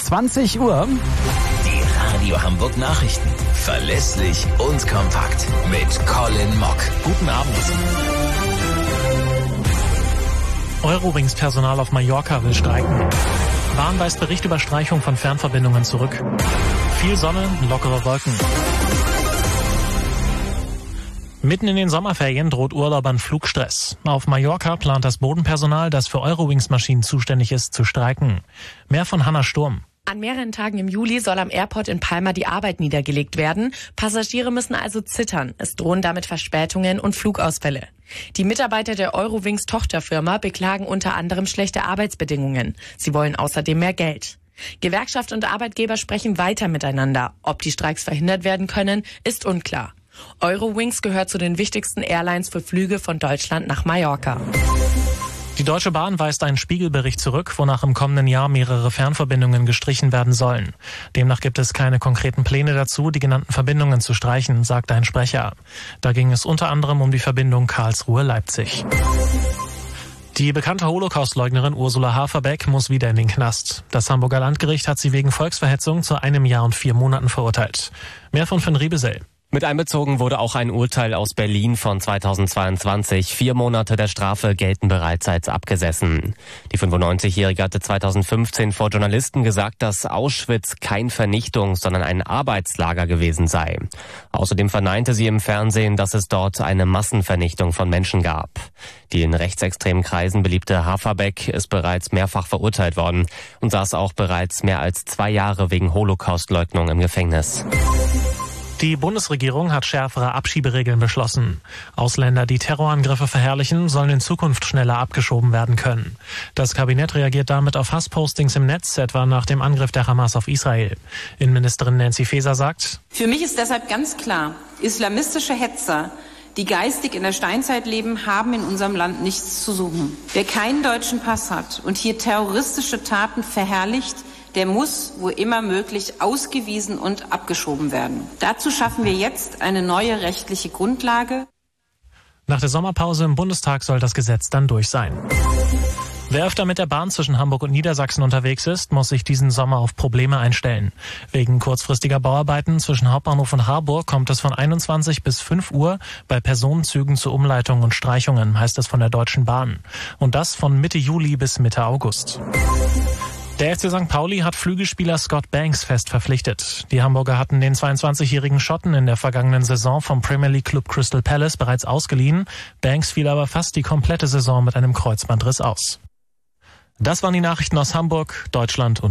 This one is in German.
20 Uhr. Die Radio Hamburg Nachrichten. Verlässlich und kompakt. Mit Colin Mock. Guten Abend. Eurowings-Personal auf Mallorca will streiken. Bahn weist Bericht über Streichung von Fernverbindungen zurück. Viel Sonne, lockere Wolken. Mitten in den Sommerferien droht Urlaubern Flugstress. Auf Mallorca plant das Bodenpersonal, das für Eurowings-Maschinen zuständig ist, zu streiken. Mehr von Hanna Sturm. An mehreren Tagen im Juli soll am Airport in Palma die Arbeit niedergelegt werden. Passagiere müssen also zittern. Es drohen damit Verspätungen und Flugausfälle. Die Mitarbeiter der Eurowings Tochterfirma beklagen unter anderem schlechte Arbeitsbedingungen. Sie wollen außerdem mehr Geld. Gewerkschaft und Arbeitgeber sprechen weiter miteinander. Ob die Streiks verhindert werden können, ist unklar. Eurowings gehört zu den wichtigsten Airlines für Flüge von Deutschland nach Mallorca. Die Deutsche Bahn weist einen Spiegelbericht zurück, wonach im kommenden Jahr mehrere Fernverbindungen gestrichen werden sollen. Demnach gibt es keine konkreten Pläne dazu, die genannten Verbindungen zu streichen, sagt ein Sprecher. Da ging es unter anderem um die Verbindung Karlsruhe-Leipzig. Die bekannte Holocaust-Leugnerin Ursula Haferbeck muss wieder in den Knast. Das Hamburger Landgericht hat sie wegen Volksverhetzung zu 1 Jahr und 4 Monaten verurteilt. Mehr von Finn Riebesell. Mit einbezogen wurde auch ein Urteil aus Berlin von 2022. 4 Monate der Strafe gelten bereits als abgesessen. Die 95-Jährige hatte 2015 vor Journalisten gesagt, dass Auschwitz kein Vernichtungs-, sondern ein Arbeitslager gewesen sei. Außerdem verneinte sie im Fernsehen, dass es dort eine Massenvernichtung von Menschen gab. Die in rechtsextremen Kreisen beliebte Haferbeck ist bereits mehrfach verurteilt worden und saß auch bereits mehr als 2 Jahre wegen Holocaustleugnung im Gefängnis. Die Bundesregierung hat schärfere Abschieberegeln beschlossen. Ausländer, die Terrorangriffe verherrlichen, sollen in Zukunft schneller abgeschoben werden können. Das Kabinett reagiert damit auf Hasspostings im Netz, etwa nach dem Angriff der Hamas auf Israel. Innenministerin Nancy Faeser sagt: Für mich ist deshalb ganz klar, islamistische Hetzer, die geistig in der Steinzeit leben, haben in unserem Land nichts zu suchen. Wer keinen deutschen Pass hat und hier terroristische Taten verherrlicht, der muss, wo immer möglich, ausgewiesen und abgeschoben werden. Dazu schaffen wir jetzt eine neue rechtliche Grundlage. Nach der Sommerpause im Bundestag soll das Gesetz dann durch sein. Wer öfter mit der Bahn zwischen Hamburg und Niedersachsen unterwegs ist, muss sich diesen Sommer auf Probleme einstellen. Wegen kurzfristiger Bauarbeiten zwischen Hauptbahnhof und Harburg kommt es von 21 bis 5 Uhr bei Personenzügen zu Umleitungen und Streichungen, heißt es von der Deutschen Bahn. Und das von Mitte Juli bis Mitte August. Der FC St. Pauli hat Flügelspieler Scott Banks fest verpflichtet. Die Hamburger hatten den 22-jährigen Schotten in der vergangenen Saison vom Premier League Club Crystal Palace bereits ausgeliehen. Banks fiel aber fast die komplette Saison mit einem Kreuzbandriss aus. Das waren die Nachrichten aus Hamburg, Deutschland und